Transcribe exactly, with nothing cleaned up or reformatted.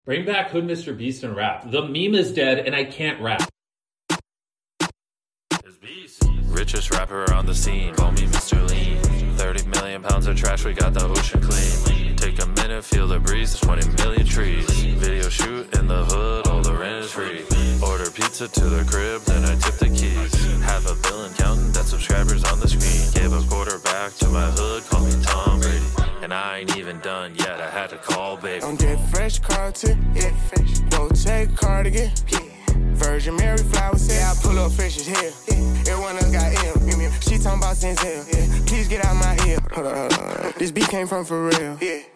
Bring back Hood Mister Beast and rap. The meme is dead and I can't rap. Richest rapper on the scene, call me Mister Lean. thirty million pounds of trash, we got the ocean clean. Take a minute, feel the breeze, twenty million trees. Video shoot in the hood, all the rent is free. Order pizza to the crib, then I tip the keys. Have a billion counting that subscribers on the screen. Gave a quarter back to my hood, call me Tom Brady. And I ain't even done yet, I had to call baby. On that fresh Carlton, yeah, fresh. Don't take cardigan, yeah. Virgin Mary flowers, yeah, I pull up fresh as hell. Yeah. Everyone else got M, she talking about Denzel, yeah. Please get out my ear. Hold on, hold on. This beat came from for real, yeah.